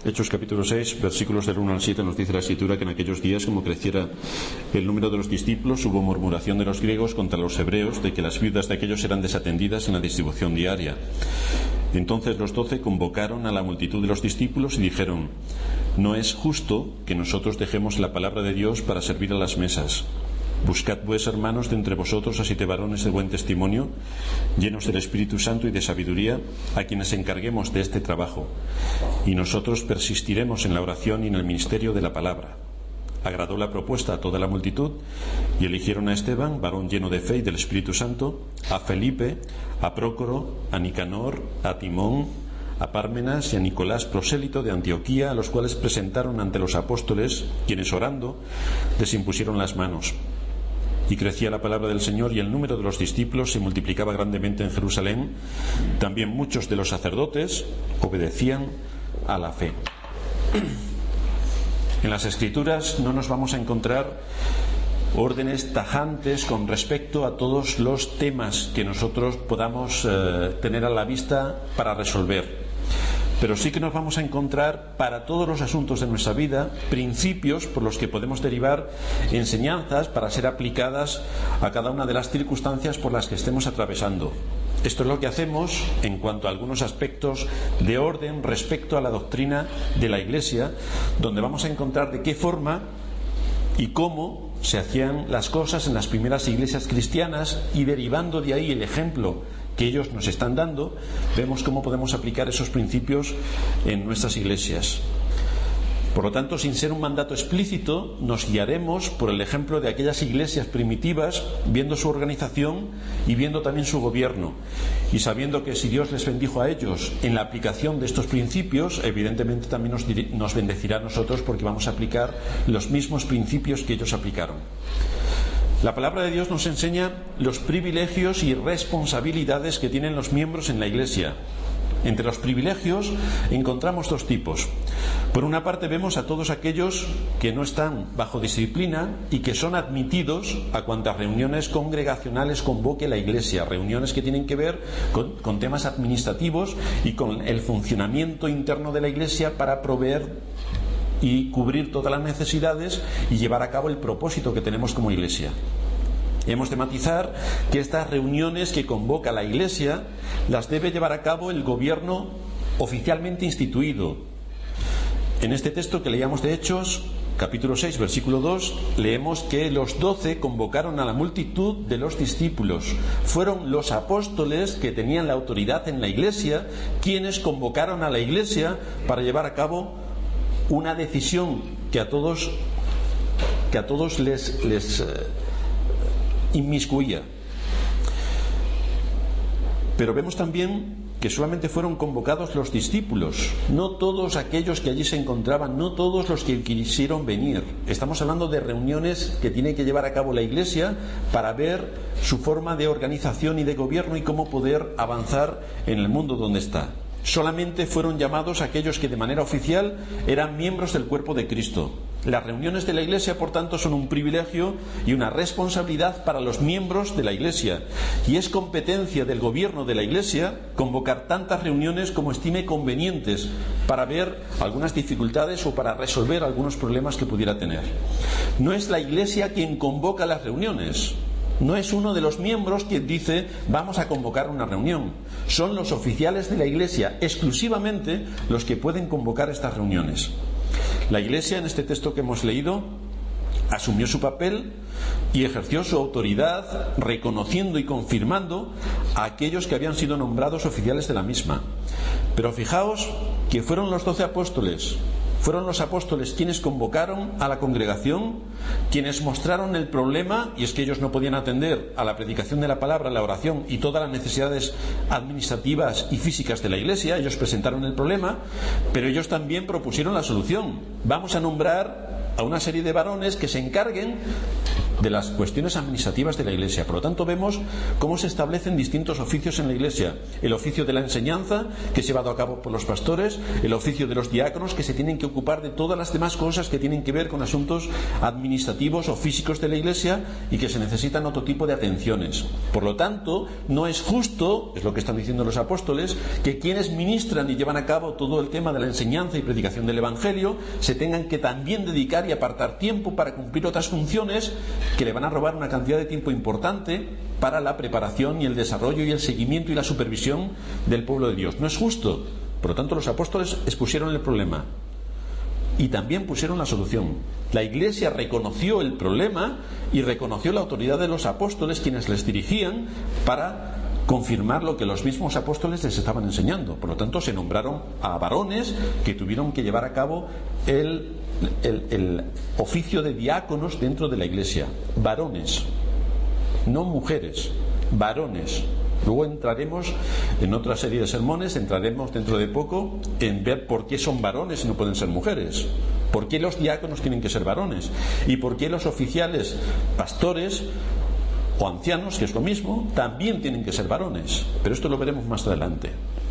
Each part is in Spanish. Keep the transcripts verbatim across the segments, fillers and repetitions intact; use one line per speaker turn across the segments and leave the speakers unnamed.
Hechos capítulo seis, versículos del uno al siete, nos dice la Escritura que en aquellos días, como creciera el número de los discípulos, hubo murmuración de los griegos contra los hebreos de que las viudas de aquellos eran desatendidas en la distribución diaria. Entonces los doce convocaron a la multitud de los discípulos y dijeron: no es justo que nosotros dejemos la palabra de Dios para servir a las mesas. Buscad pues, hermanos, de entre vosotros a siete varones de buen testimonio, llenos del Espíritu Santo y de sabiduría, a quienes encarguemos de este trabajo, y nosotros persistiremos en la oración y en el ministerio de la palabra. Agradó la propuesta a toda la multitud, y eligieron a Esteban, varón lleno de fe y del Espíritu Santo, a Felipe, a Prócoro, a Nicanor, a Timón, a Pármenas y a Nicolás, prosélito de Antioquía, a los cuales presentaron ante los apóstoles, quienes orando les impusieron las manos. Y crecía la palabra del Señor, y el número de los discípulos se multiplicaba grandemente en Jerusalén. También muchos de los sacerdotes obedecían a la fe. En las Escrituras no nos vamos a encontrar órdenes tajantes con respecto a todos los temas que nosotros podamos eh, tener a la vista para resolver. Pero sí que nos vamos a encontrar para todos los asuntos de nuestra vida principios por los que podemos derivar enseñanzas para ser aplicadas a cada una de las circunstancias por las que estemos atravesando. Esto es lo que hacemos en cuanto a algunos aspectos de orden respecto a la doctrina de la Iglesia, donde vamos a encontrar de qué forma y cómo se hacían las cosas en las primeras iglesias cristianas, y derivando de ahí el ejemplo que ellos nos están dando, vemos cómo podemos aplicar esos principios en nuestras iglesias. Por lo tanto, sin ser un mandato explícito, nos guiaremos por el ejemplo de aquellas iglesias primitivas, viendo su organización y viendo también su gobierno, y sabiendo que si Dios les bendijo a ellos en la aplicación de estos principios, evidentemente también nos, nos bendecirá a nosotros, porque vamos a aplicar los mismos principios que ellos aplicaron. La palabra de Dios nos enseña los privilegios y responsabilidades que tienen los miembros en la Iglesia. Entre los privilegios encontramos dos tipos. Por una parte vemos a todos aquellos que no están bajo disciplina y que son admitidos a cuantas reuniones congregacionales convoque la Iglesia, reuniones que tienen que ver con, con temas administrativos y con el funcionamiento interno de la Iglesia para proveer y cubrir todas las necesidades y llevar a cabo el propósito que tenemos como Iglesia. Hemos de matizar que estas reuniones que convoca la Iglesia las debe llevar a cabo el gobierno oficialmente instituido. En este texto que leíamos de Hechos, capítulo seis, versículo dos, leemos que los doce convocaron a la multitud de los discípulos. Fueron los apóstoles que tenían la autoridad en la Iglesia quienes convocaron a la Iglesia para llevar a cabo una decisión que a todos que a todos les, les eh, inmiscuía. Pero vemos también que solamente fueron convocados los discípulos, no todos aquellos que allí se encontraban, no todos los que quisieron venir. Estamos hablando de reuniones que tiene que llevar a cabo la Iglesia para ver su forma de organización y de gobierno y cómo poder avanzar en el mundo donde está. Solamente fueron llamados aquellos que de manera oficial eran miembros del cuerpo de Cristo. Las reuniones de la Iglesia, por tanto, son un privilegio y una responsabilidad para los miembros de la Iglesia, y es competencia del gobierno de la Iglesia convocar tantas reuniones como estime convenientes para ver algunas dificultades o para resolver algunos problemas que pudiera tener. No es la Iglesia quien convoca las reuniones. No es uno de los miembros quien dice vamos a convocar una reunión. Son los oficiales de la Iglesia exclusivamente los que pueden convocar estas reuniones. La Iglesia, en este texto que hemos leído, asumió su papel y ejerció su autoridad reconociendo y confirmando a aquellos que habían sido nombrados oficiales de la misma. Pero fijaos que fueron los doce apóstoles Fueron los apóstoles quienes convocaron a la congregación, quienes mostraron el problema, y es que ellos no podían atender a la predicación de la palabra, la oración y todas las necesidades administrativas y físicas de la Iglesia. Ellos presentaron el problema, pero ellos también propusieron la solución. Vamos a nombrar a una serie de varones que se encarguen de las cuestiones administrativas de la Iglesia. Por lo tanto, vemos cómo se establecen distintos oficios en la Iglesia: el oficio de la enseñanza, que es llevado a cabo por los pastores; el oficio de los diáconos, que se tienen que ocupar de todas las demás cosas que tienen que ver con asuntos administrativos o físicos de la Iglesia y que se necesitan otro tipo de atenciones. Por lo tanto, no es justo, es lo que están diciendo los apóstoles, que quienes ministran y llevan a cabo todo el tema de la enseñanza y predicación del Evangelio se tengan que también dedicar y apartar tiempo para cumplir otras funciones que le van a robar una cantidad de tiempo importante para la preparación y el desarrollo y el seguimiento y la supervisión del pueblo de Dios. No es justo. Por lo tanto, los apóstoles expusieron el problema y también pusieron la solución. La Iglesia reconoció el problema y reconoció la autoridad de los apóstoles, quienes les dirigían, para confirmar lo que los mismos apóstoles les estaban enseñando. Por lo tanto, se nombraron a varones que tuvieron que llevar a cabo el, el, el oficio de diáconos dentro de la Iglesia. Varones, no mujeres, varones. Luego entraremos en otra serie de sermones, entraremos dentro de poco en ver por qué son varones y no pueden ser mujeres, por qué los diáconos tienen que ser varones y por qué los oficiales, pastores o ancianos, que es lo mismo, también tienen que ser varones. Pero esto lo veremos más adelante.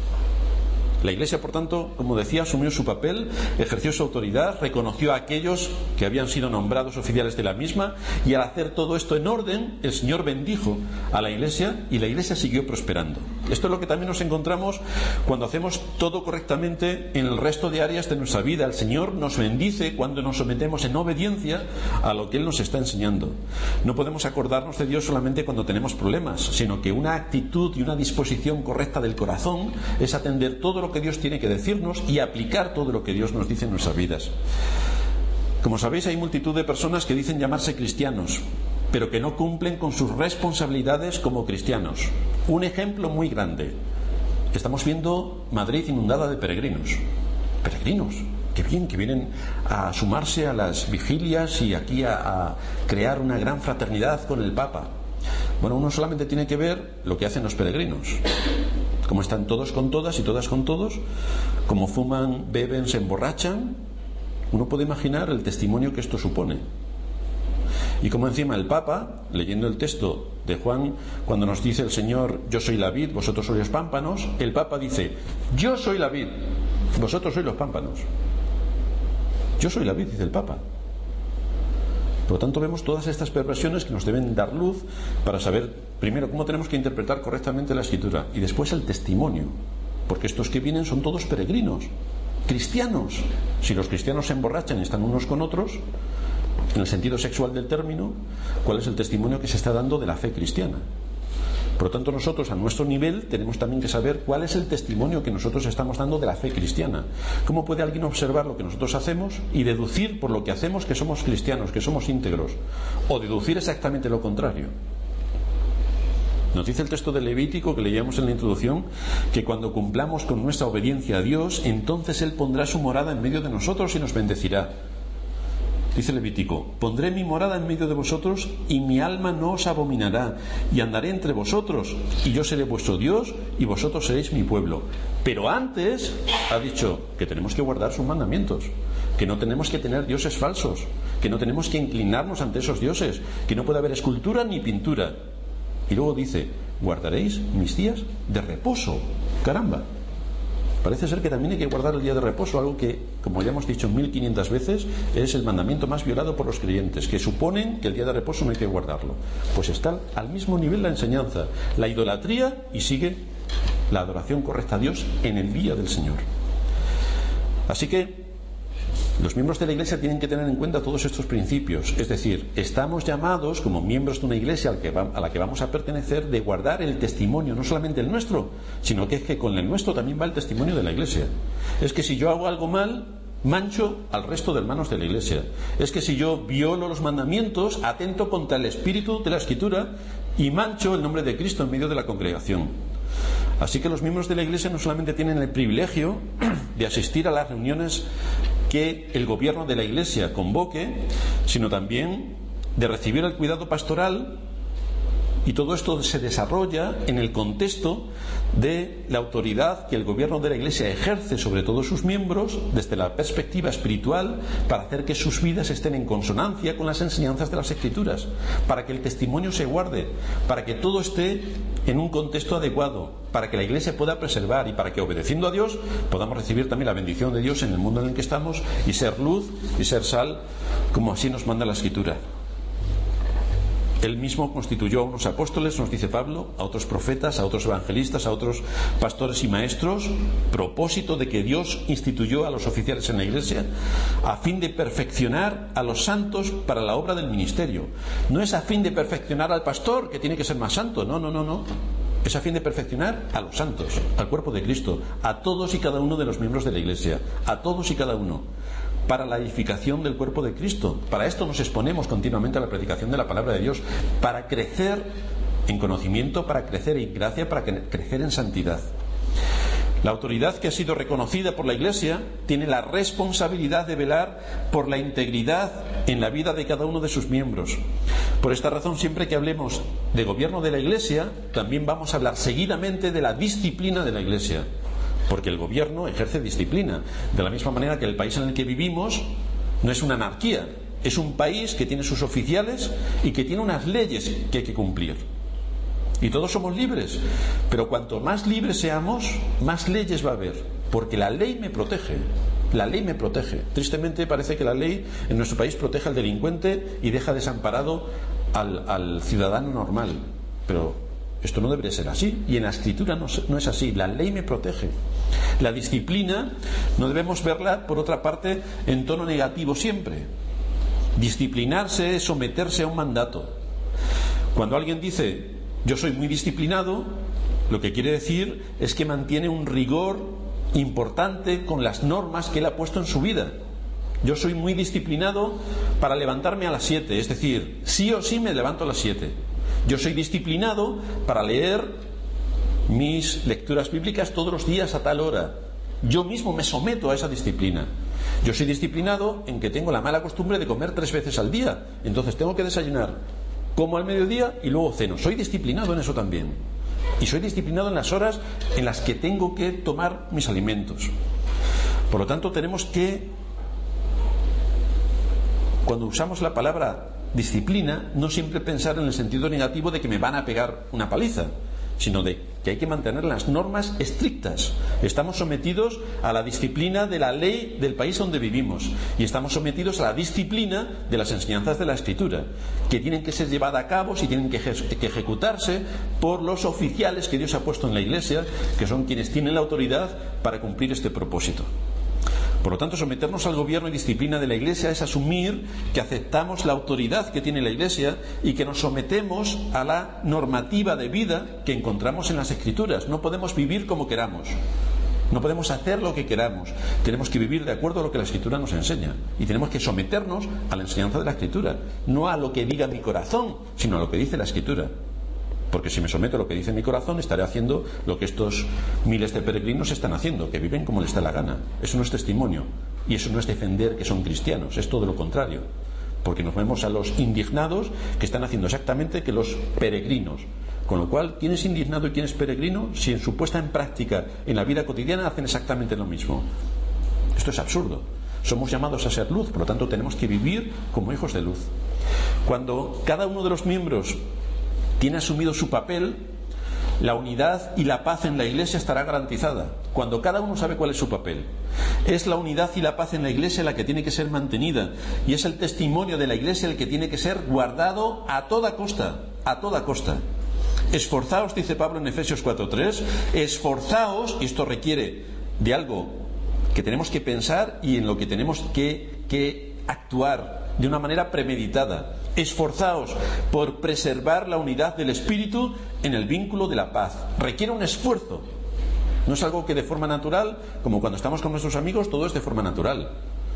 La Iglesia, por tanto, como decía, asumió su papel, ejerció su autoridad, reconoció a aquellos que habían sido nombrados oficiales de la misma, y al hacer todo esto en orden, el Señor bendijo a la Iglesia y la Iglesia siguió prosperando. Esto es lo que también nos encontramos cuando hacemos todo correctamente en el resto de áreas de nuestra vida. El Señor nos bendice cuando nos sometemos en obediencia a lo que Él nos está enseñando. No podemos acordarnos de Dios solamente cuando tenemos problemas, sino que una actitud y una disposición correcta del corazón es atender todo lo que Dios tiene que decirnos y aplicar todo lo que Dios nos dice en nuestras vidas. Como sabéis, hay multitud de personas que dicen llamarse cristianos, pero que no cumplen con sus responsabilidades como cristianos. Un ejemplo muy grande: estamos viendo Madrid inundada de peregrinos. Peregrinos, qué bien, que vienen a sumarse a las vigilias y aquí a, a crear una gran fraternidad con el Papa. Bueno, uno solamente tiene que ver lo que hacen los peregrinos, cómo están todos con todas y todas con todos, cómo fuman, beben, se emborrachan. Uno puede imaginar el testimonio que esto supone. Y como encima el Papa, leyendo el texto de Juan, cuando nos dice el Señor: yo soy la vid, vosotros sois los pámpanos, el Papa dice: yo soy la vid, vosotros sois los pámpanos. Yo soy la vid, dice el Papa. Por lo tanto, vemos todas estas perversiones que nos deben dar luz para saber, primero, cómo tenemos que interpretar correctamente la Escritura, y después el testimonio, porque estos que vienen son todos peregrinos, cristianos. Si los cristianos se emborrachan y están unos con otros, en el sentido sexual del término, ¿cuál es el testimonio que se está dando de la fe cristiana? Por lo tanto, nosotros a nuestro nivel tenemos también que saber cuál es el testimonio que nosotros estamos dando de la fe cristiana. ¿Cómo puede alguien observar lo que nosotros hacemos y deducir por lo que hacemos que somos cristianos, que somos íntegros? O deducir exactamente lo contrario. Nos dice el texto de Levítico que leíamos en la introducción que cuando cumplamos con nuestra obediencia a Dios, entonces Él pondrá su morada en medio de nosotros y nos bendecirá. Dice Levítico: pondré mi morada en medio de vosotros y mi alma no os abominará, y andaré entre vosotros, y yo seré vuestro Dios y vosotros seréis mi pueblo. Pero antes ha dicho que tenemos que guardar sus mandamientos, que no tenemos que tener dioses falsos, que no tenemos que inclinarnos ante esos dioses, que no puede haber escultura ni pintura. Y luego dice: guardaréis mis días de reposo. Caramba, parece ser que también hay que guardar el día de reposo, algo que, como ya hemos dicho mil quinientas veces, es el mandamiento más violado por los creyentes, que suponen que el día de reposo no hay que guardarlo. Pues está al mismo nivel la enseñanza, la idolatría, y sigue la adoración correcta a Dios en el día del Señor. Así que los miembros de la Iglesia tienen que tener en cuenta todos estos principios. Es decir, estamos llamados como miembros de una Iglesia a la que vamos a pertenecer de guardar el testimonio, no solamente el nuestro, sino que es que con el nuestro también va el testimonio de la Iglesia. Es que si yo hago algo mal, mancho al resto de hermanos de la Iglesia. Es que si yo violo los mandamientos, atento contra el espíritu de la Escritura y mancho el nombre de Cristo en medio de la congregación. Así que los miembros de la Iglesia no solamente tienen el privilegio de asistir a las reuniones que el gobierno de la Iglesia convoque, sino también de recibir el cuidado pastoral Y todo esto se desarrolla en el contexto de la autoridad que el gobierno de la Iglesia ejerce sobre todos sus miembros desde la perspectiva espiritual, para hacer que sus vidas estén en consonancia con las enseñanzas de las Escrituras, para que el testimonio se guarde, para que todo esté en un contexto adecuado, para que la Iglesia pueda preservar y para que, obedeciendo a Dios, podamos recibir también la bendición de Dios en el mundo en el que estamos y ser luz y ser sal, como así nos manda la Escritura. Él mismo constituyó a unos apóstoles, nos dice Pablo, a otros profetas, a otros evangelistas, a otros pastores y maestros, propósito de que Dios instituyó a los oficiales en la Iglesia, a fin de perfeccionar a los santos para la obra del ministerio. No es a fin de perfeccionar al pastor, que tiene que ser más santo, no, no, no, no. Es a fin de perfeccionar a los santos, al cuerpo de Cristo, a todos y cada uno de los miembros de la Iglesia, a todos y cada uno, para la edificación del cuerpo de Cristo. Para esto nos exponemos continuamente a la predicación de la palabra de Dios, para crecer en conocimiento, para crecer en gracia, para crecer en santidad. La autoridad que ha sido reconocida por la Iglesia tiene la responsabilidad de velar por la integridad en la vida de cada uno de sus miembros. Por esta razón, siempre que hablemos de gobierno de la Iglesia, también vamos a hablar seguidamente de la disciplina de la Iglesia, porque el gobierno ejerce disciplina, de la misma manera que el país en el que vivimos no es una anarquía, es un país que tiene sus oficiales y que tiene unas leyes que hay que cumplir. Y todos somos libres, pero cuanto más libres seamos, más leyes va a haber, porque la ley me protege. La ley me protege. Tristemente parece que la ley en nuestro país protege al delincuente y deja desamparado al, al ciudadano normal, pero esto no debería ser así, y en la Escritura no, no es así. La ley me protege. La disciplina no debemos verla, por otra parte, en tono negativo siempre. Disciplinarse es someterse a un mandato. Cuando alguien dice yo soy muy disciplinado, lo que quiere decir es que mantiene un rigor importante con las normas que él ha puesto en su vida. Yo soy muy disciplinado para levantarme a las siete, es decir, sí o sí me levanto a las siete. Yo soy disciplinado para leer mis lecturas bíblicas todos los días a tal hora. Yo mismo me someto a esa disciplina. Yo soy disciplinado en que tengo la mala costumbre de comer tres veces al día. Entonces tengo que desayunar, como al mediodía y luego ceno. Soy disciplinado en eso también. Y soy disciplinado en las horas en las que tengo que tomar mis alimentos. Por lo tanto, tenemos que, cuando usamos la palabra disciplina, no siempre pensar en el sentido negativo de que me van a pegar una paliza, sino de que hay que mantener las normas estrictas. Estamos sometidos a la disciplina de la ley del país donde vivimos, y estamos sometidos a la disciplina de las enseñanzas de la Escritura, que tienen que ser llevadas a cabo y tienen que, eje- que ejecutarse por los oficiales que Dios ha puesto en la Iglesia, que son quienes tienen la autoridad para cumplir este propósito. Por lo tanto, someternos al gobierno y disciplina de la Iglesia es asumir que aceptamos la autoridad que tiene la Iglesia y que nos sometemos a la normativa de vida que encontramos en las Escrituras. No podemos vivir como queramos, no podemos hacer lo que queramos. Tenemos que vivir de acuerdo a lo que la Escritura nos enseña, y tenemos que someternos a la enseñanza de la Escritura, no a lo que diga mi corazón, sino a lo que dice la Escritura. Porque si me someto a lo que dice mi corazón, estaré haciendo lo que estos miles de peregrinos están haciendo, que viven como les da la gana. Eso no es testimonio, y eso no es defender que son cristianos, es todo lo contrario. Porque nos vemos a los indignados que están haciendo exactamente que los peregrinos. Con lo cual, ¿quién es indignado y quién es peregrino? Si en su puesta en práctica, en la vida cotidiana, hacen exactamente lo mismo. Esto es absurdo. Somos llamados a ser luz, por lo tanto tenemos que vivir como hijos de luz. Cuando cada uno de los miembros tiene asumido su papel, la unidad y la paz en la Iglesia estará garantizada. Cuando cada uno sabe cuál es su papel, es la unidad y la paz en la Iglesia la que tiene que ser mantenida, y es el testimonio de la Iglesia el que tiene que ser guardado a toda costa, a toda costa. Esforzaos, dice Pablo en Efesios cuatro tres, esforzaos, y esto requiere de algo que tenemos que pensar y en lo que tenemos que, que actuar de una manera premeditada. Esforzaos por preservar la unidad del Espíritu en el vínculo de la paz. Requiere un esfuerzo. No es algo que de forma natural, como cuando estamos con nuestros amigos, todo es de forma natural.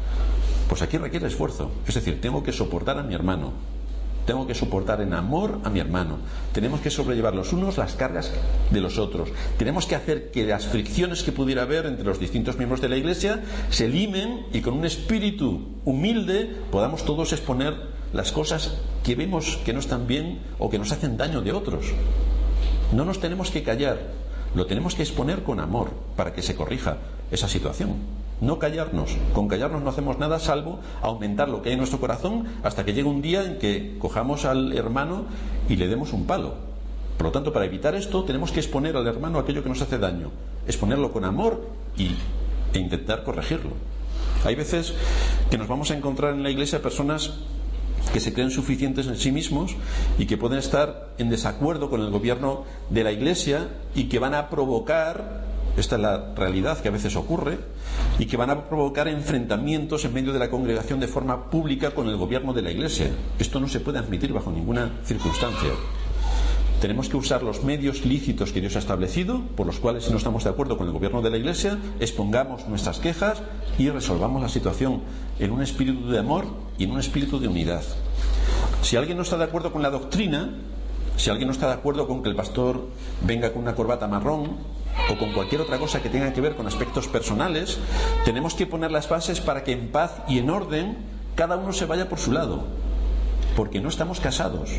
Pues aquí requiere esfuerzo. Es decir, tengo que soportar a mi hermano. Tengo que soportar en amor a mi hermano. Tenemos que sobrellevar los unos las cargas de los otros. Tenemos que hacer que las fricciones que pudiera haber entre los distintos miembros de la Iglesia se limen, y con un espíritu humilde podamos todos exponer las cosas que vemos que no están bien o que nos hacen daño de otros. No nos tenemos que callar, lo tenemos que exponer con amor para que se corrija esa situación. No callarnos, con callarnos no hacemos nada salvo aumentar lo que hay en nuestro corazón hasta que llegue un día en que cojamos al hermano y le demos un palo. Por lo tanto, para evitar esto tenemos que exponer al hermano aquello que nos hace daño, exponerlo con amor y, e intentar corregirlo. Hay veces que nos vamos a encontrar en la iglesia personas que se creen suficientes en sí mismos y que pueden estar en desacuerdo con el gobierno de la iglesia y que van a provocar, esta es la realidad que a veces ocurre, y que van a provocar enfrentamientos en medio de la congregación de forma pública con el gobierno de la iglesia. Esto no se puede admitir bajo ninguna circunstancia. Tenemos que usar los medios lícitos que Dios ha establecido, por los cuales, si no estamos de acuerdo con el gobierno de la iglesia, expongamos nuestras quejas y resolvamos la situación en un espíritu de amor y en un espíritu de unidad. Si alguien no está de acuerdo con la doctrina, si alguien no está de acuerdo con que el pastor venga con una corbata marrón o con cualquier otra cosa que tenga que ver con aspectos personales, tenemos que poner las bases para que en paz y en orden cada uno se vaya por su lado, porque no estamos casados.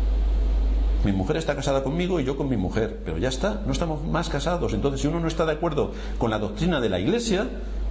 Mi mujer está casada conmigo y yo con mi mujer, pero ya está, no estamos más casados. Entonces, si uno no está de acuerdo con la doctrina de la iglesia,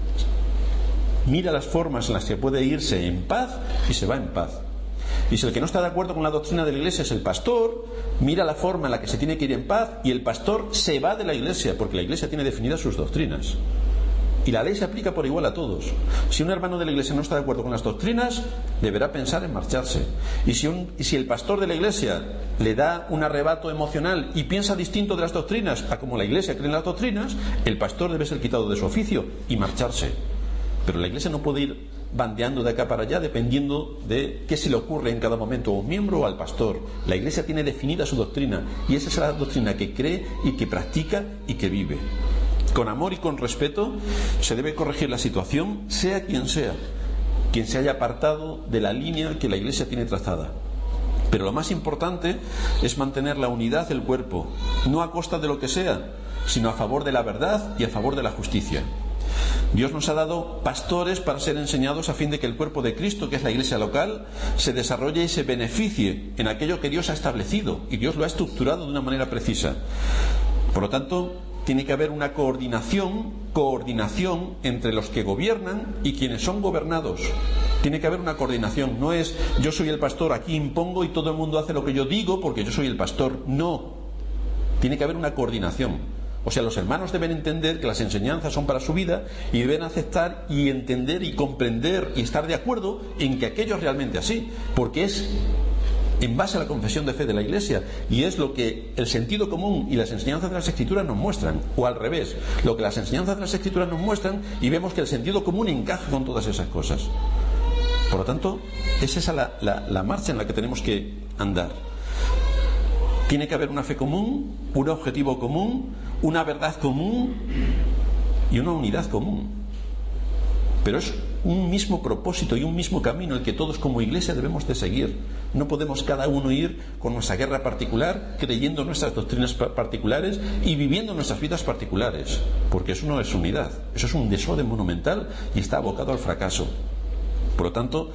mira las formas en las que puede irse en paz y se va en paz. Y si el que no está de acuerdo con la doctrina de la iglesia es el pastor, mira la forma en la que se tiene que ir en paz y el pastor se va de la iglesia, porque la iglesia tiene definidas sus doctrinas. Y la ley se aplica por igual a todos. Si un hermano de la iglesia no está de acuerdo con las doctrinas, deberá pensar en marcharse. Y si, un, y si el pastor de la iglesia le da un arrebato emocional y piensa distinto de las doctrinas a como la iglesia cree en las doctrinas, el pastor debe ser quitado de su oficio y marcharse. Pero la iglesia no puede ir bandeando de acá para allá dependiendo de qué se le ocurre en cada momento a un miembro o al pastor. La iglesia tiene definida su doctrina y esa es la doctrina que cree y que practica y que vive. Con amor y con respeto se debe corregir la situación, sea quien sea, quien se haya apartado de la línea que la iglesia tiene trazada. Pero lo más importante es mantener la unidad del cuerpo, no a costa de lo que sea, sino a favor de la verdad y a favor de la justicia. Dios nos ha dado pastores para ser enseñados a fin de que el cuerpo de Cristo, que es la iglesia local, se desarrolle y se beneficie en aquello que Dios ha establecido, y Dios lo ha estructurado de una manera precisa. Por lo tanto, tiene que haber una coordinación, coordinación entre los que gobiernan y quienes son gobernados. Tiene que haber una coordinación. No es yo soy el pastor, aquí impongo y todo el mundo hace lo que yo digo porque yo soy el pastor. No. Tiene que haber una coordinación. O sea, los hermanos deben entender que las enseñanzas son para su vida y deben aceptar y entender y comprender y estar de acuerdo en que aquello es realmente así, porque es en base a la confesión de fe de la iglesia y es lo que el sentido común y las enseñanzas de las escrituras nos muestran, o al revés, lo que las enseñanzas de las escrituras nos muestran y vemos que el sentido común encaja con todas esas cosas. Por lo tanto, es esa la, la, la marcha en la que tenemos que andar. Tiene que haber una fe común, un objetivo común, una verdad común y una unidad común. Pero es un mismo propósito y un mismo camino el que todos como iglesia debemos de seguir. No podemos cada uno ir con nuestra guerra particular, creyendo nuestras doctrinas particulares y viviendo nuestras vidas particulares, porque eso no es unidad, eso es un desorden monumental y está abocado al fracaso. Por lo tanto,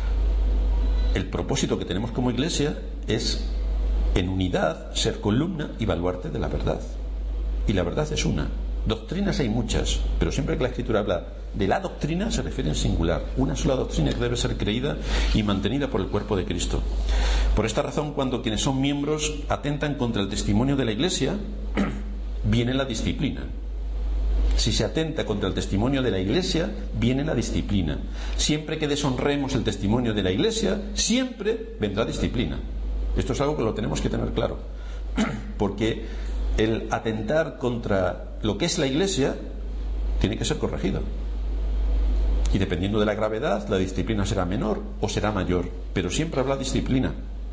el propósito que tenemos como iglesia es, en unidad, ser columna y baluarte de la verdad. Y la verdad es una. Doctrinas hay muchas, pero siempre que la Escritura habla de la doctrina se refiere en singular, una sola doctrina que debe ser creída y mantenida por el cuerpo de Cristo. Por esta razón, cuando quienes son miembros atentan contra el testimonio de la iglesia, viene la disciplina. Si se atenta contra el testimonio de la iglesia, viene la disciplina. Siempre que deshonremos el testimonio de la iglesia, siempre vendrá disciplina. Esto es algo que lo tenemos que tener claro, porque el atentar contra lo que es la iglesia tiene que ser corregido. Y dependiendo de la gravedad, la disciplina será menor o será mayor, pero siempre habrá disciplina.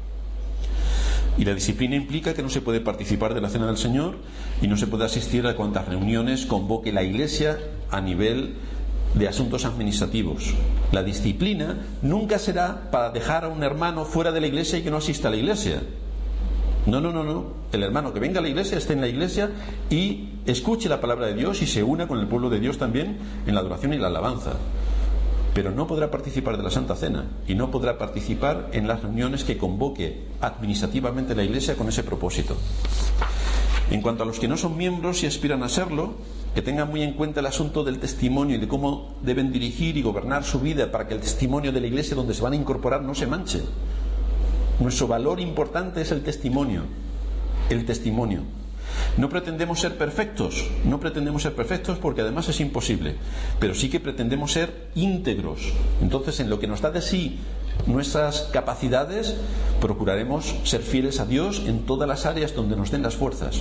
Y la disciplina implica que no se puede participar de la cena del Señor y no se puede asistir a cuantas reuniones convoque la iglesia a nivel de asuntos administrativos. La disciplina nunca será para dejar a un hermano fuera de la iglesia y que no asista a la iglesia. No, no, no, no. El hermano que venga a la iglesia esté en la iglesia y escuche la palabra de Dios y se una con el pueblo de Dios también en la adoración y la alabanza. pero no podrá participar de la Santa Cena y no podrá participar en las reuniones que convoque administrativamente la Iglesia con ese propósito. En cuanto a los que no son miembros y aspiran a serlo, que tengan muy en cuenta el asunto del testimonio y de cómo deben dirigir y gobernar su vida para que el testimonio de la Iglesia donde se van a incorporar no se manche. Nuestro valor importante es el testimonio. El testimonio. No pretendemos ser perfectos, no pretendemos ser perfectos porque además es imposible, pero sí que pretendemos ser íntegros. Entonces, en lo que nos da de sí nuestras capacidades, procuraremos ser fieles a Dios en todas las áreas donde nos den las fuerzas.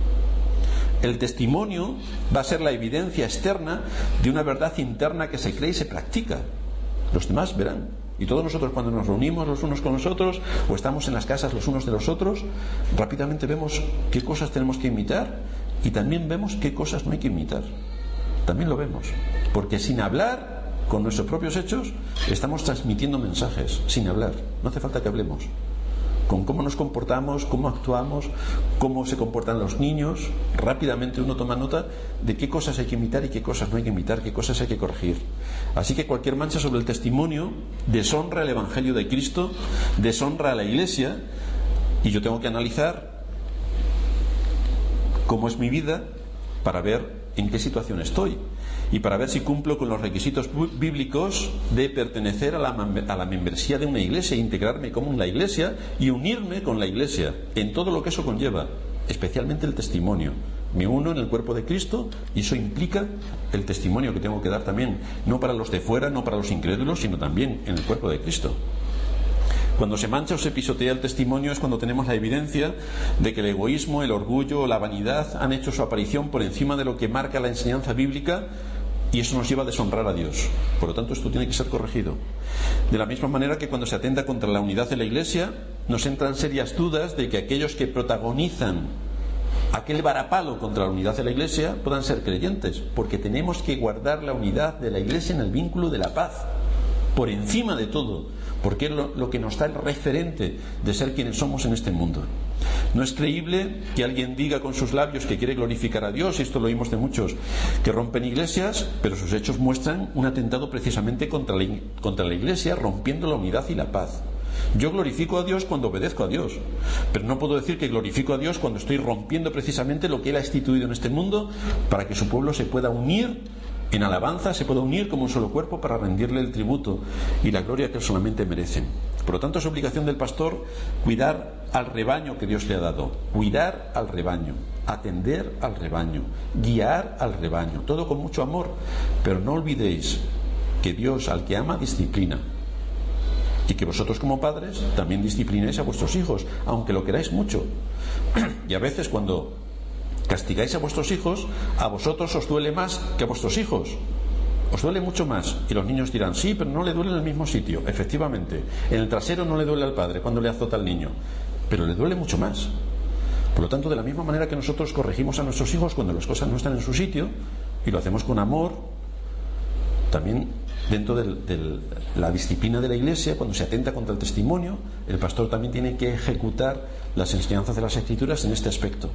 El testimonio va a ser la evidencia externa de una verdad interna que se cree y se practica. Los demás verán. Y todos nosotros, cuando nos reunimos los unos con los otros o estamos en las casas los unos de los otros, rápidamente vemos qué cosas tenemos que imitar y también vemos qué cosas no hay que imitar. También lo vemos. Porque sin hablar, con nuestros propios hechos, estamos transmitiendo mensajes. Sin hablar. No hace falta que hablemos. Con cómo nos comportamos, cómo actuamos, cómo se comportan los niños, rápidamente uno toma nota de qué cosas hay que imitar y qué cosas no hay que imitar, qué cosas hay que corregir. Así que cualquier mancha sobre el testimonio deshonra el Evangelio de Cristo, deshonra a la Iglesia, y yo tengo que analizar cómo es mi vida para ver en qué situación estoy y para ver si cumplo con los requisitos bíblicos de pertenecer a la, a la membresía de una iglesia, integrarme como en la iglesia y unirme con la iglesia en todo lo que eso conlleva, especialmente el testimonio. Me uno en el cuerpo de Cristo y eso implica el testimonio que tengo que dar también, no para los de fuera, no para los incrédulos, sino también en el cuerpo de Cristo. Cuando se mancha o se pisotea el testimonio es cuando tenemos la evidencia de que el egoísmo, el orgullo o la vanidad han hecho su aparición por encima de lo que marca la enseñanza bíblica, y eso nos lleva a deshonrar a Dios. Por lo tanto, esto tiene que ser corregido. De la misma manera que cuando se atenta contra la unidad de la Iglesia, nos entran serias dudas de que aquellos que protagonizan aquel varapalo contra la unidad de la Iglesia puedan ser creyentes, porque tenemos que guardar la unidad de la Iglesia en el vínculo de la paz, por encima de todo, porque es lo, lo que nos da el referente de ser quienes somos en este mundo. No es creíble que alguien diga con sus labios que quiere glorificar a Dios, y esto lo oímos de muchos que rompen iglesias, pero sus hechos muestran un atentado precisamente contra la, contra la Iglesia, rompiendo la unidad y la paz. Yo glorifico a Dios cuando obedezco a Dios, pero no puedo decir que glorifico a Dios cuando estoy rompiendo precisamente lo que Él ha instituido en este mundo para que su pueblo se pueda unir en alabanza, se pueda unir como un solo cuerpo para rendirle el tributo y la gloria que Él solamente merece. Por lo tanto, es obligación del pastor cuidar al rebaño que Dios le ha dado, cuidar al rebaño, atender al rebaño, guiar al rebaño, todo con mucho amor. Pero no olvidéis que Dios al que ama disciplina, y que vosotros como padres también disciplinéis a vuestros hijos, aunque lo queráis mucho. Y a veces cuando castigáis a vuestros hijos, a vosotros os duele más que a vuestros hijos. Os duele mucho más. Y los niños dirán, sí, pero no le duele en el mismo sitio. Efectivamente, en el trasero no le duele al padre cuando le azota al niño, pero le duele mucho más. Por lo tanto, de la misma manera que nosotros corregimos a nuestros hijos cuando las cosas no están en su sitio, y lo hacemos con amor, también dentro de la disciplina de la Iglesia, cuando se atenta contra el testimonio, el pastor también tiene que ejecutar las enseñanzas de las Escrituras en este aspecto.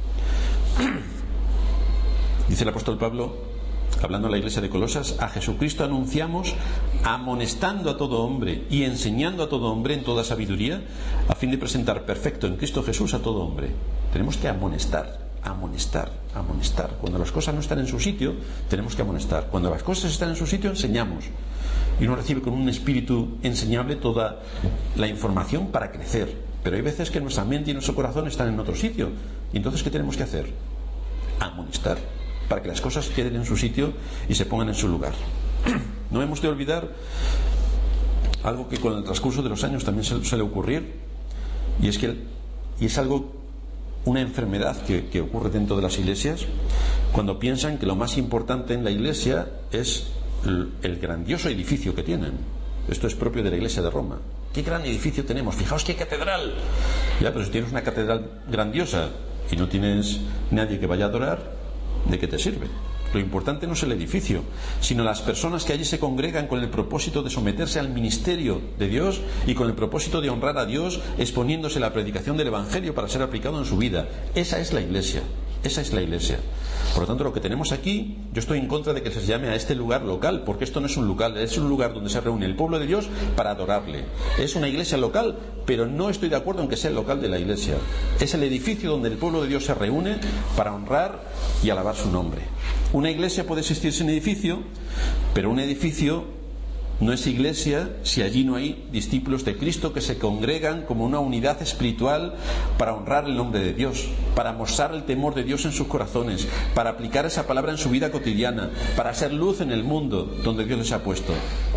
Dice el apóstol Pablo, hablando a la iglesia de Colosas, a Jesucristo anunciamos amonestando a todo hombre y enseñando a todo hombre en toda sabiduría, a fin de presentar perfecto en Cristo Jesús a todo hombre. Tenemos que amonestar, amonestar, amonestar. Cuando las cosas no están en su sitio, tenemos que amonestar. Cuando las cosas están en su sitio, enseñamos. Y uno recibe con un espíritu enseñable toda la información para crecer. Pero hay veces que nuestra mente y nuestro corazón están en otro sitio. ¿Y entonces qué tenemos que hacer? Amonestar, para que las cosas queden en su sitio y se pongan en su lugar. No hemos de olvidar algo que con el transcurso de los años también suele ocurrir, y es que y es algo, una enfermedad que, que ocurre dentro de las iglesias, cuando piensan que lo más importante en la iglesia es el, el grandioso edificio que tienen. Esto es propio de la iglesia de Roma. ¿Qué gran edificio tenemos? Fijaos qué catedral. Ya, pero si tienes una catedral grandiosa y no tienes nadie que vaya a adorar, ¿de qué te sirve? Lo importante no es el edificio, sino las personas que allí se congregan con el propósito de someterse al ministerio de Dios y con el propósito de honrar a Dios, exponiéndose a la predicación del Evangelio para ser aplicado en su vida. Esa es la iglesia. Esa es la iglesia. Por lo tanto, lo que tenemos aquí, yo estoy en contra de que se llame a este lugar local, porque esto no es un local, es un lugar donde se reúne el pueblo de Dios para adorarle. Es una iglesia local, pero no estoy de acuerdo en que sea el local de la iglesia. Es el edificio donde el pueblo de Dios se reúne para honrar y alabar su nombre. Una iglesia puede existir sin edificio, pero un edificio no es iglesia si allí no hay discípulos de Cristo que se congregan como una unidad espiritual para honrar el nombre de Dios, para mostrar el temor de Dios en sus corazones, para aplicar esa palabra en su vida cotidiana, para ser luz en el mundo donde Dios les ha puesto.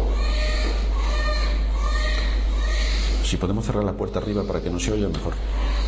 Si podemos cerrar la puerta arriba para que no se oiga mejor.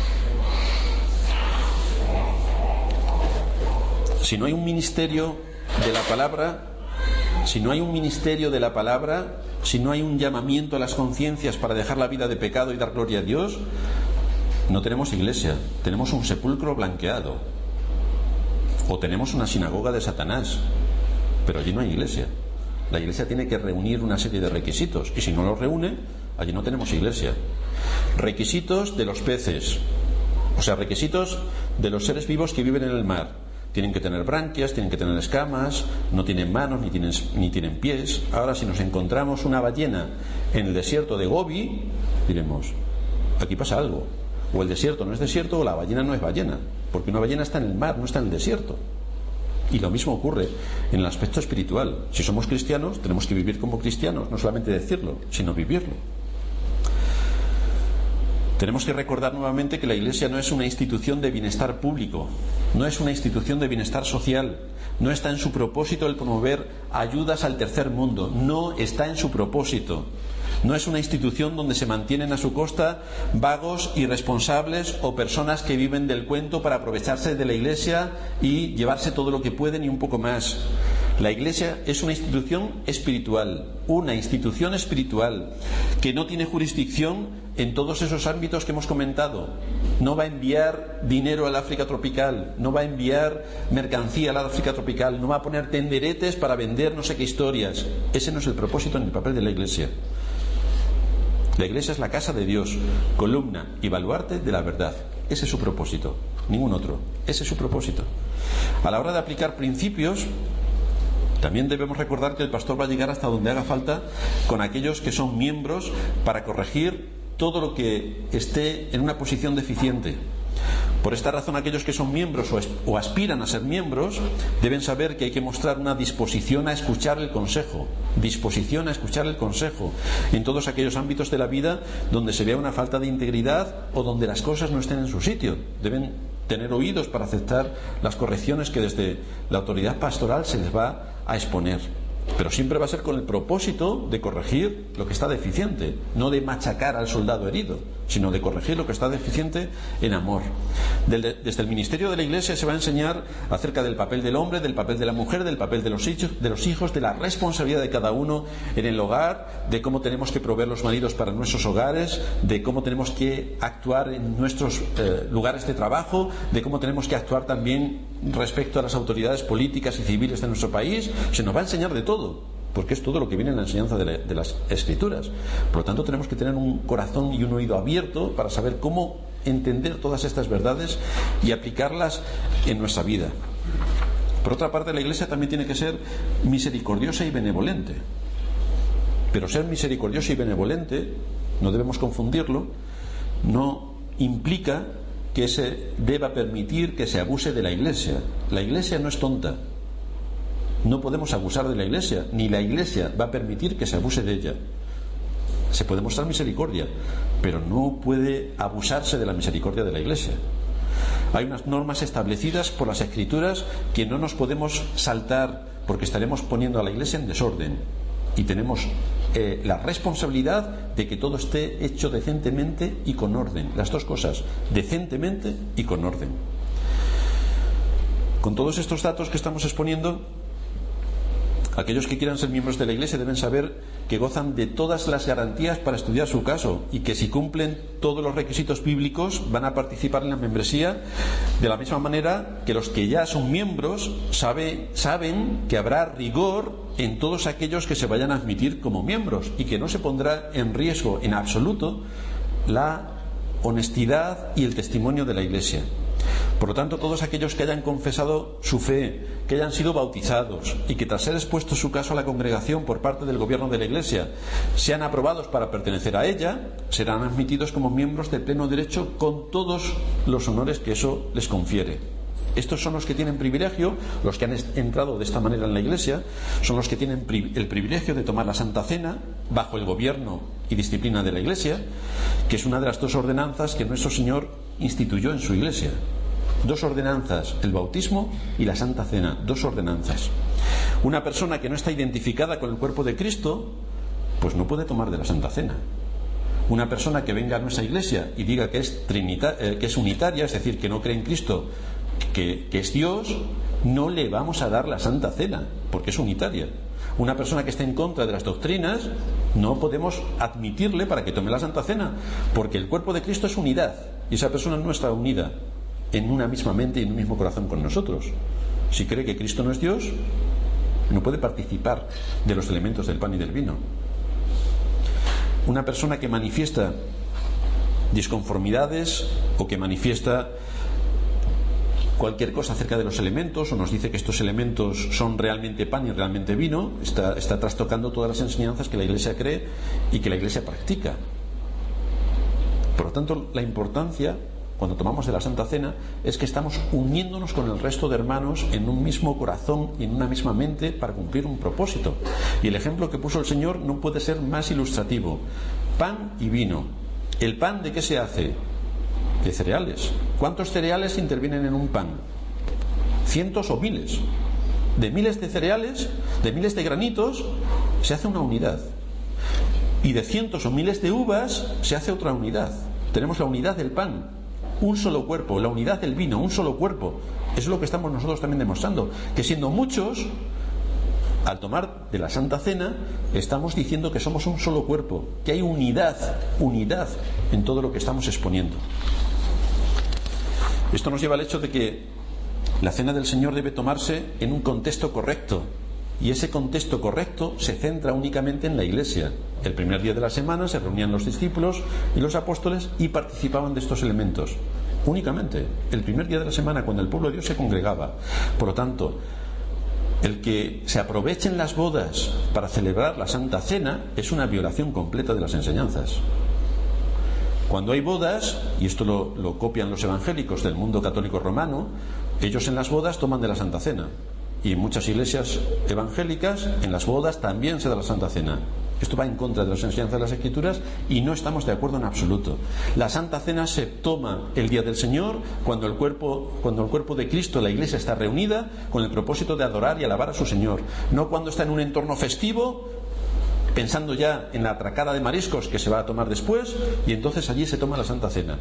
Si no hay un ministerio de la palabra, si no hay un ministerio de la palabra, si no hay un llamamiento a las conciencias para dejar la vida de pecado y dar gloria a Dios, no tenemos iglesia, tenemos un sepulcro blanqueado, o tenemos una sinagoga de Satanás, pero allí no hay iglesia. La iglesia tiene que reunir una serie de requisitos, y si no los reúne, allí no tenemos iglesia. Requisitos de los peces, o sea, requisitos de los seres vivos que viven en el mar. Tienen que tener branquias, tienen que tener escamas, no tienen manos ni tienen, ni tienen pies. Ahora, si nos encontramos una ballena en el desierto de Gobi, diremos, aquí pasa algo. O el desierto no es desierto o la ballena no es ballena, porque una ballena está en el mar, no está en el desierto. Y lo mismo ocurre en el aspecto espiritual. Si somos cristianos, tenemos que vivir como cristianos, no solamente decirlo, sino vivirlo. Tenemos que recordar nuevamente que la Iglesia no es una institución de bienestar público, no es una institución de bienestar social, no está en su propósito el promover ayudas al tercer mundo, no está en su propósito. No es una institución donde se mantienen a su costa vagos, irresponsables o personas que viven del cuento para aprovecharse de la Iglesia y llevarse todo lo que pueden y un poco más. La Iglesia es una institución espiritual, una institución espiritual que no tiene jurisdicción en todos esos ámbitos que hemos comentado. No va a enviar dinero al África tropical, no va a enviar mercancía al África tropical, no va a poner tenderetes para vender no sé qué historias. Ese no es el propósito ni el papel de la Iglesia. La Iglesia es la casa de Dios, columna y baluarte de la verdad. Ese es su propósito, ningún otro. Ese es su propósito. A la hora de aplicar principios, también debemos recordar que el pastor va a llegar hasta donde haga falta con aquellos que son miembros para corregir todo lo que esté en una posición deficiente. Por esta razón, aquellos que son miembros o aspiran a ser miembros deben saber que hay que mostrar una disposición a escuchar el consejo, disposición a escuchar el consejo en todos aquellos ámbitos de la vida donde se vea una falta de integridad o donde las cosas no estén en su sitio. Deben tener oídos para aceptar las correcciones que desde la autoridad pastoral se les va a exponer. Pero siempre va a ser con el propósito de corregir lo que está deficiente, no de machacar al soldado herido, sino de corregir lo que está deficiente en amor. Desde el ministerio de la Iglesia se va a enseñar acerca del papel del hombre, del papel de la mujer, del papel de los hijos, de los hijos, de la responsabilidad de cada uno en el hogar, de cómo tenemos que proveer los maridos para nuestros hogares, de cómo tenemos que actuar en nuestros eh, lugares de trabajo, de cómo tenemos que actuar también respecto a las autoridades políticas y civiles de nuestro país. Se nos va a enseñar de todo, porque es todo lo que viene en la enseñanza de, la, de las Escrituras. Por lo tanto, tenemos que tener un corazón y un oído abierto para saber cómo entender todas estas verdades y aplicarlas en nuestra vida. Por otra parte, la Iglesia también tiene que ser misericordiosa y benevolente. Pero ser misericordiosa y benevolente, no debemos confundirlo, no implica que se deba permitir que se abuse de la Iglesia. La Iglesia no es tonta. No podemos abusar de la Iglesia, ni la Iglesia va a permitir que se abuse de ella. Se puede mostrar misericordia, pero no puede abusarse de la misericordia de la Iglesia. Hay unas normas establecidas por las Escrituras que no nos podemos saltar, porque estaremos poniendo a la Iglesia en desorden. Y tenemos eh, la responsabilidad de que todo esté hecho decentemente y con orden. Las dos cosas, decentemente y con orden. Con todos estos datos que estamos exponiendo, aquellos que quieran ser miembros de la Iglesia deben saber que gozan de todas las garantías para estudiar su caso y que si cumplen todos los requisitos bíblicos van a participar en la membresía, de la misma manera que los que ya son miembros sabe, saben que habrá rigor en todos aquellos que se vayan a admitir como miembros y que no se pondrá en riesgo en absoluto la honestidad y el testimonio de la Iglesia. Por lo tanto, todos aquellos que hayan confesado su fe, que hayan sido bautizados y que tras ser expuesto su caso a la congregación por parte del gobierno de la Iglesia sean aprobados para pertenecer a ella, serán admitidos como miembros de pleno derecho con todos los honores que eso les confiere. Estos son los que tienen privilegio, los que han entrado de esta manera en la Iglesia, son los que tienen el privilegio de tomar la Santa Cena bajo el gobierno y disciplina de la Iglesia, que es una de las dos ordenanzas que nuestro Señor instituyó en su Iglesia. Dos ordenanzas, el bautismo y la Santa Cena, dos ordenanzas. Una persona que no está identificada con el cuerpo de Cristo, pues no puede tomar de la Santa Cena. Una persona que venga a nuestra Iglesia y diga que es, trinita, eh, que es unitaria, es decir, que no cree en Cristo, que, que es Dios, no le vamos a dar la Santa Cena, porque es unitaria. Una persona que esté en contra de las doctrinas, no podemos admitirle para que tome la Santa Cena, porque el cuerpo de Cristo es unidad, y esa persona no está unida en una misma mente y en un mismo corazón con nosotros. Si cree que Cristo no es Dios, no puede participar de los elementos del pan y del vino. Una persona que manifiesta disconformidades o que manifiesta cualquier cosa acerca de los elementos o nos dice que estos elementos son realmente pan y realmente vino, está, está trastocando todas las enseñanzas que la Iglesia cree y que la Iglesia practica. Por lo tanto, la importancia cuando tomamos de la Santa Cena es que estamos uniéndonos con el resto de hermanos en un mismo corazón y en una misma mente para cumplir un propósito. Y el ejemplo que puso el Señor no puede ser más ilustrativo. Pan y vino. ¿El pan de qué se hace? De cereales. ¿Cuántos cereales intervienen en un pan? Cientos o miles. De miles de cereales, de miles de granitos, se hace una unidad. Y de cientos o miles de uvas se hace otra unidad. Tenemos la unidad del pan, un solo cuerpo, la unidad del vino, un solo cuerpo. Eso es lo que estamos nosotros también demostrando, que siendo muchos, al tomar de la Santa Cena, estamos diciendo que somos un solo cuerpo, que hay unidad, unidad en todo lo que estamos exponiendo. Esto nos lleva al hecho de que la Cena del Señor debe tomarse en un contexto correcto, y ese contexto correcto se centra únicamente en la Iglesia. El primer día de la semana se reunían los discípulos y los apóstoles y participaban de estos elementos. Únicamente, el primer día de la semana, cuando el pueblo de Dios se congregaba. Por lo tanto, el que se aprovechen las bodas para celebrar la Santa Cena es una violación completa de las enseñanzas. Cuando hay bodas, y esto lo, lo copian los evangélicos del mundo católico romano, ellos en las bodas toman de la Santa Cena. Y en muchas iglesias evangélicas, en las bodas también se da la Santa Cena. Esto va en contra de las enseñanzas de las Escrituras y no estamos de acuerdo en absoluto. La Santa Cena se toma el día del Señor, cuando el cuerpo, cuando el cuerpo de Cristo, la Iglesia, está reunida con el propósito de adorar y alabar a su Señor. No cuando está en un entorno festivo, pensando ya en la atracada de mariscos que se va a tomar después, y entonces allí se toma la Santa Cena.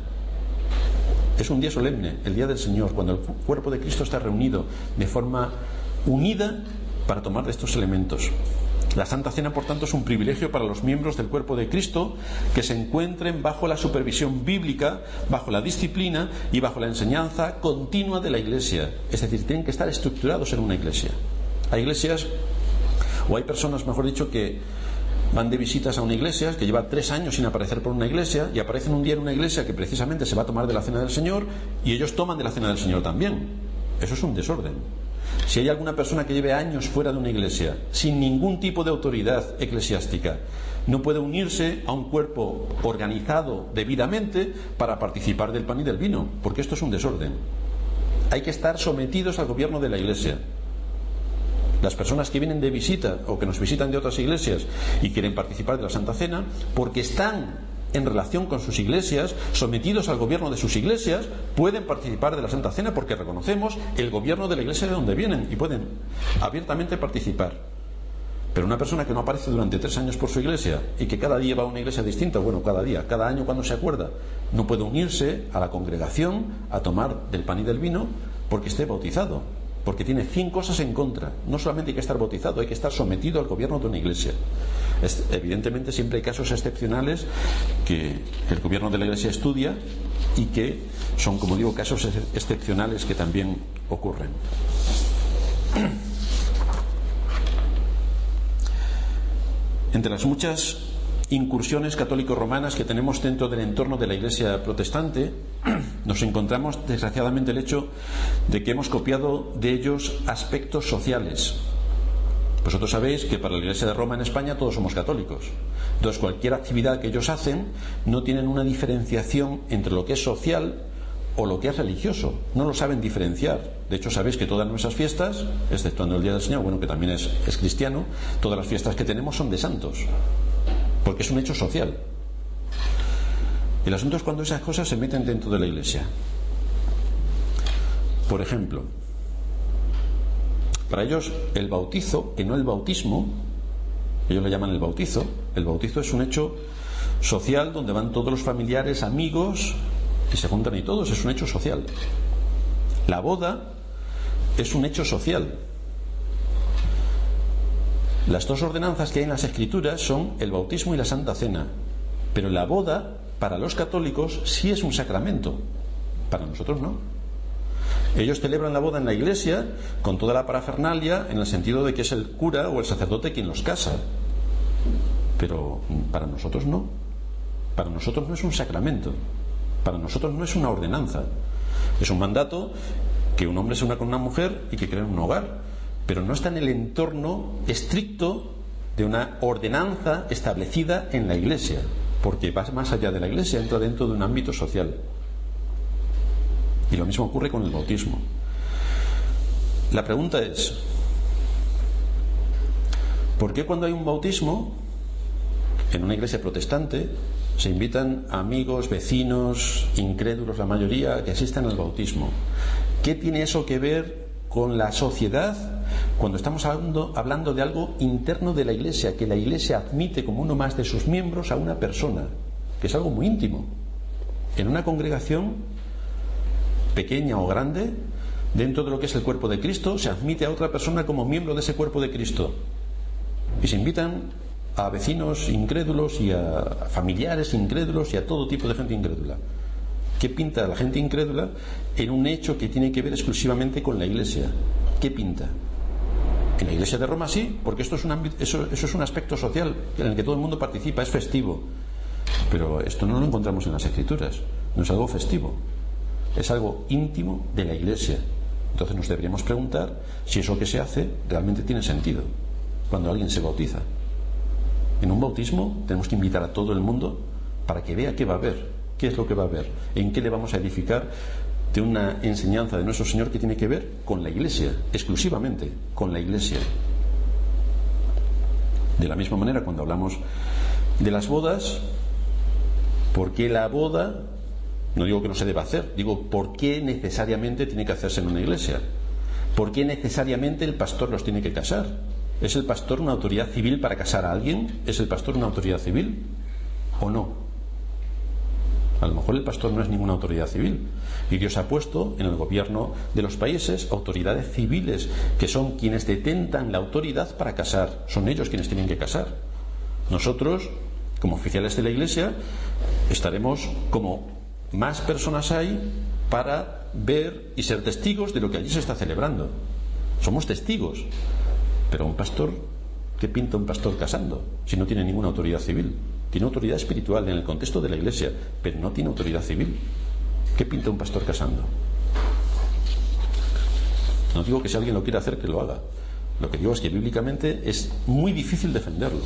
Es un día solemne, el día del Señor, cuando el cuerpo de Cristo está reunido de forma unida para tomar de estos elementos. La Santa Cena, por tanto, es un privilegio para los miembros del cuerpo de Cristo que se encuentren bajo la supervisión bíblica, bajo la disciplina y bajo la enseñanza continua de la Iglesia. Es decir, tienen que estar estructurados en una iglesia. Hay iglesias, o hay personas, mejor dicho, que van de visitas a una iglesia, que lleva tres años sin aparecer por una iglesia, y aparecen un día en una iglesia que precisamente se va a tomar de la Cena del Señor, y ellos toman de la Cena del Señor también. Eso es un desorden. Si hay alguna persona que lleve años fuera de una iglesia, sin ningún tipo de autoridad eclesiástica, no puede unirse a un cuerpo organizado debidamente para participar del pan y del vino, porque esto es un desorden. Hay que estar sometidos al gobierno de la iglesia. Las personas que vienen de visita o que nos visitan de otras iglesias y quieren participar de la Santa Cena, porque están en relación con sus iglesias, sometidos al gobierno de sus iglesias, pueden participar de la Santa Cena porque reconocemos el gobierno de la iglesia de donde vienen y pueden abiertamente participar. Pero una persona que no aparece durante tres años por su iglesia y que cada día va a una iglesia distinta, bueno, cada día, cada año cuando se acuerda, no puede unirse a la congregación a tomar del pan y del vino porque esté bautizado, porque tiene cien cosas en contra. No solamente hay que estar bautizado, hay que estar sometido al gobierno de una iglesia. Es, evidentemente siempre hay casos excepcionales que el gobierno de la iglesia estudia y que son, como digo, casos excepcionales que también ocurren. Entre las muchas incursiones católico-romanas que tenemos dentro del entorno de la Iglesia protestante, nos encontramos desgraciadamente el hecho de que hemos copiado de ellos aspectos sociales. Vosotros sabéis que para la Iglesia de Roma en España todos somos católicos. Entonces cualquier actividad que ellos hacen no tienen una diferenciación entre lo que es social o lo que es religioso. No lo saben diferenciar. De hecho sabéis que todas nuestras fiestas, exceptuando el Día del Señor, bueno, que también es, es cristiano, todas las fiestas que tenemos son de santos, porque es un hecho social. El asunto es cuando esas cosas se meten dentro de la Iglesia. Por ejemplo, para ellos el bautizo, que no el bautismo, ellos le llaman el bautizo, el bautizo es un hecho social donde van todos los familiares, amigos, y se juntan y todos, es un hecho social. La boda es un hecho social. Las dos ordenanzas que hay en las Escrituras son el bautismo y la Santa Cena, pero la boda para los católicos sí es un sacramento, para nosotros no. Ellos celebran la boda en la iglesia con toda la parafernalia, en el sentido de que es el cura o el sacerdote quien los casa, pero para nosotros no. Para nosotros no es un sacramento, para nosotros no es una ordenanza, es un mandato que un hombre se una con una mujer y que crea un hogar, pero no está en el entorno estricto de una ordenanza establecida en la iglesia, porque va más allá de la iglesia, entra dentro de un ámbito social. Y lo mismo ocurre con el bautismo. La pregunta es, ¿por qué cuando hay un bautismo en una iglesia protestante se invitan a amigos, vecinos, incrédulos la mayoría, que asistan al bautismo? ¿Qué tiene eso que ver con la sociedad cuando estamos hablando, hablando de algo interno de la iglesia, que la iglesia admite como uno más de sus miembros a una persona, que es algo muy íntimo? En una congregación pequeña o grande, dentro de lo que es el cuerpo de Cristo, se admite a otra persona como miembro de ese cuerpo de Cristo, y se invitan a vecinos incrédulos y a familiares incrédulos y a todo tipo de gente incrédula. ¿Qué pinta la gente incrédula en un hecho que tiene que ver exclusivamente con la iglesia? ¿Qué pinta? En la iglesia de Roma sí, porque esto es un ámbito, eso, eso es un aspecto social en el que todo el mundo participa, es festivo, pero esto no lo encontramos en las Escrituras, no es algo festivo, es algo íntimo de la iglesia. Entonces nos deberíamos preguntar si eso que se hace realmente tiene sentido cuando alguien se bautiza. En un bautismo tenemos que invitar a todo el mundo para que vea qué va a haber, qué es lo que va a haber, en qué le vamos a edificar de una enseñanza de nuestro Señor que tiene que ver con la iglesia, exclusivamente con la iglesia. De la misma manera, cuando hablamos de las bodas, ¿por qué la boda? No digo que no se deba hacer, digo ¿por qué necesariamente tiene que hacerse en una iglesia? ¿Por qué necesariamente el pastor los tiene que casar? ¿Es el pastor una autoridad civil para casar a alguien? ¿Es el pastor una autoridad civil o no? A lo mejor el pastor no es ninguna autoridad civil, y Dios ha puesto en el gobierno de los países autoridades civiles que son quienes detentan la autoridad para casar. Son ellos quienes tienen que casar. Nosotros, como oficiales de la iglesia, estaremos como más personas hay para ver y ser testigos de lo que allí se está celebrando. Somos testigos. Pero un pastor, ¿qué pinta un pastor casando si no tiene ninguna autoridad civil? Tiene autoridad espiritual en el contexto de la iglesia, pero no tiene autoridad civil. ¿Qué pinta un pastor casando? No digo que si alguien lo quiere hacer que lo haga. Lo que digo es que bíblicamente es muy difícil defenderlo.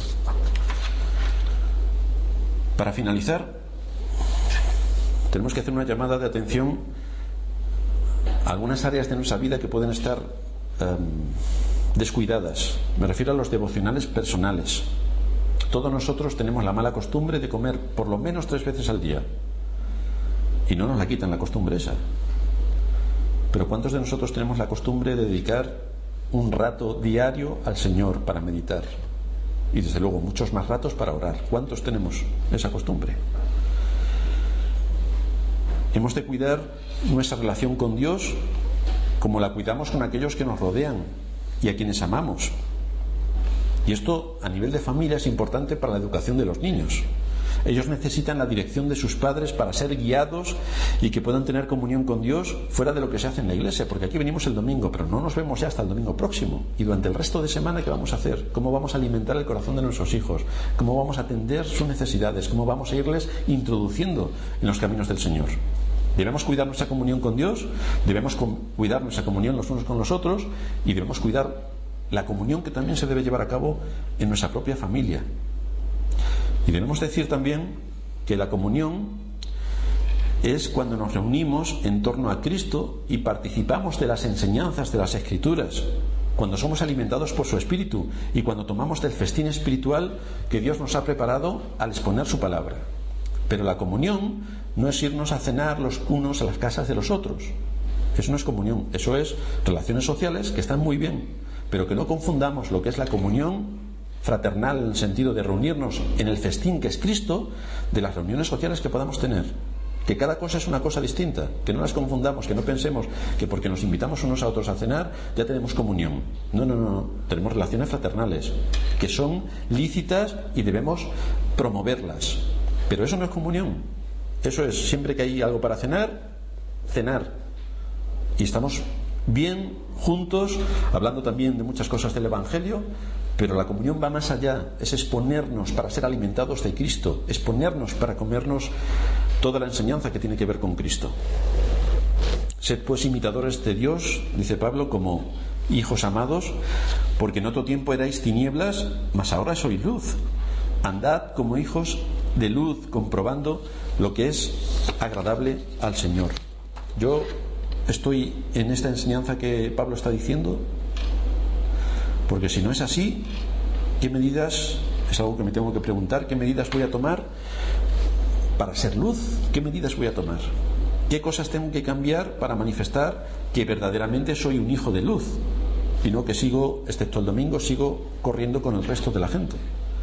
Para finalizar, tenemos que hacer una llamada de atención a algunas áreas de nuestra vida que pueden estar um, descuidadas. Me refiero a los devocionales personales. Todos nosotros tenemos la mala costumbre de comer por lo menos tres veces al día, y no nos la quitan la costumbre esa. Pero ¿cuántos de nosotros tenemos la costumbre de dedicar un rato diario al Señor para meditar? Y desde luego muchos más ratos para orar. ¿Cuántos tenemos esa costumbre? Hemos de cuidar nuestra relación con Dios como la cuidamos con aquellos que nos rodean y a quienes amamos. Y esto a nivel de familia es importante para la educación de los niños. Ellos necesitan la dirección de sus padres para ser guiados y que puedan tener comunión con Dios fuera de lo que se hace en la iglesia, porque aquí venimos el domingo, pero no nos vemos ya hasta el domingo próximo. Y durante el resto de semana, ¿qué vamos a hacer? ¿Cómo vamos a alimentar el corazón de nuestros hijos? ¿Cómo vamos a atender sus necesidades? ¿Cómo vamos a irles introduciendo en los caminos del Señor? Debemos cuidar nuestra comunión con Dios, debemos cuidar nuestra comunión los unos con los otros y debemos cuidar la comunión que también se debe llevar a cabo en nuestra propia familia. Y debemos decir también que la comunión es cuando nos reunimos en torno a Cristo y participamos de las enseñanzas de las Escrituras, cuando somos alimentados por su Espíritu y cuando tomamos del festín espiritual que Dios nos ha preparado al exponer su palabra. Pero la comunión no es irnos a cenar los unos a las casas de los otros. Eso no es comunión, eso es relaciones sociales que están muy bien, pero que no confundamos lo que es la comunión fraternal en el sentido de reunirnos en el festín que es Cristo de las reuniones sociales que podamos tener. Que cada cosa es una cosa distinta, que no las confundamos, que no pensemos que porque nos invitamos unos a otros a cenar ya tenemos comunión. No, no, no, no. Tenemos relaciones fraternales que son lícitas y debemos promoverlas. Pero eso no es comunión. Eso es siempre que hay algo para cenar, cenar. Y estamos bien juntos, hablando también de muchas cosas del Evangelio, pero la comunión va más allá, es exponernos para ser alimentados de Cristo, exponernos para comernos toda la enseñanza que tiene que ver con Cristo. Sed pues imitadores de Dios, dice Pablo, como hijos amados, porque en otro tiempo erais tinieblas, mas ahora sois luz. Andad como hijos de luz, comprobando lo que es agradable al Señor. Yo estoy en esta enseñanza que Pablo está diciendo, porque si no es así, ¿qué medidas? Es algo que me tengo que preguntar. ¿Qué medidas voy a tomar para ser luz? ¿Qué medidas voy a tomar? ¿Qué cosas tengo que cambiar para manifestar que verdaderamente soy un hijo de luz? Y no que sigo, excepto el domingo, sigo corriendo con el resto de la gente.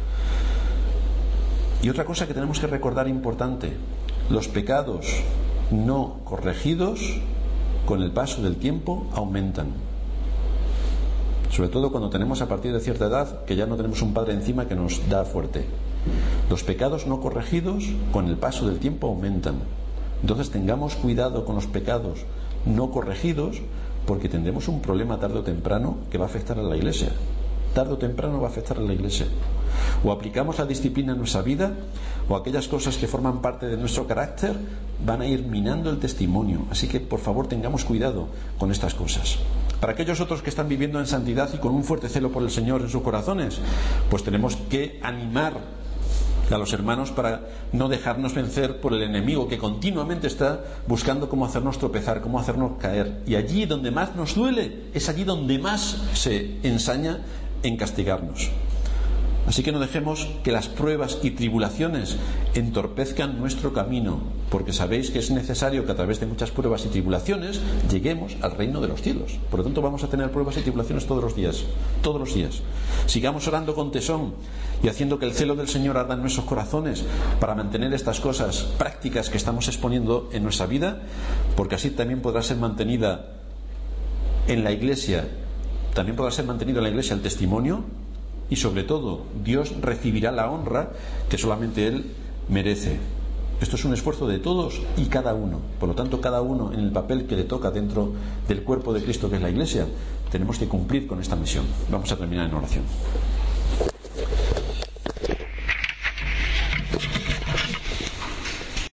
Y otra cosa que tenemos que recordar importante: los pecados no corregidos con el paso del tiempo aumentan. Sobre todo cuando tenemos a partir de cierta edad que ya no tenemos un padre encima que nos da fuerte. Los pecados no corregidos con el paso del tiempo aumentan. Entonces tengamos cuidado con los pecados no corregidos, porque tendremos un problema tarde o temprano que va a afectar a la iglesia. Tarde o temprano va a afectar a la iglesia. O aplicamos la disciplina en nuestra vida, o aquellas cosas que forman parte de nuestro carácter van a ir minando el testimonio. Así que por favor tengamos cuidado con estas cosas. Para aquellos otros que están viviendo en santidad y con un fuerte celo por el Señor en sus corazones, pues tenemos que animar a los hermanos para no dejarnos vencer por el enemigo que continuamente está buscando cómo hacernos tropezar, cómo hacernos caer. Y allí donde más nos duele es allí donde más se ensaña en castigarnos. Así que no dejemos que las pruebas y tribulaciones entorpezcan nuestro camino, porque sabéis que es necesario que a través de muchas pruebas y tribulaciones lleguemos al reino de los cielos. Por lo tanto vamos a tener pruebas y tribulaciones todos los días, todos los días. Sigamos orando con tesón y haciendo que el celo del Señor arda en nuestros corazones para mantener estas cosas prácticas que estamos exponiendo en nuestra vida, porque así también podrá ser mantenida en la iglesia, también podrá ser mantenido en la iglesia el testimonio. Y sobre todo, Dios recibirá la honra que solamente Él merece. Esto es un esfuerzo de todos y cada uno. Por lo tanto, cada uno en el papel que le toca dentro del cuerpo de Cristo, que es la Iglesia, tenemos que cumplir con esta misión. Vamos a terminar en oración.